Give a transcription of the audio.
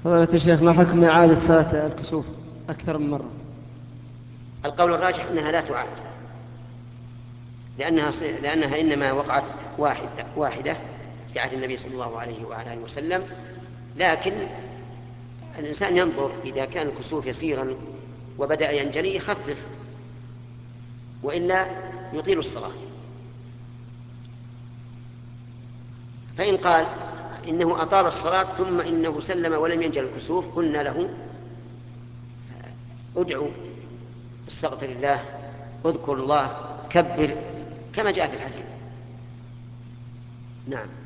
فضيلة الشيخ، ما حكم إعادة صلاة الكسوف أكثر من مرة؟ القول الراجح أنها لا تعاد، لأنها إنما وقعت واحدة في عهد النبي صلى الله عليه وعلى آله وسلم. لكن الإنسان ينظر، إذا كان الكسوف يسيرا وبدأ ينجلي يخفف، وإلا يطيل الصلاة. فإن قال إنه أطال الصلاة ثم إنه سلم ولم ينجل الكسوف، قلنا له ادعو، استغفر الله، اذكر الله، كبر، كما جاء في الحديث. نعم.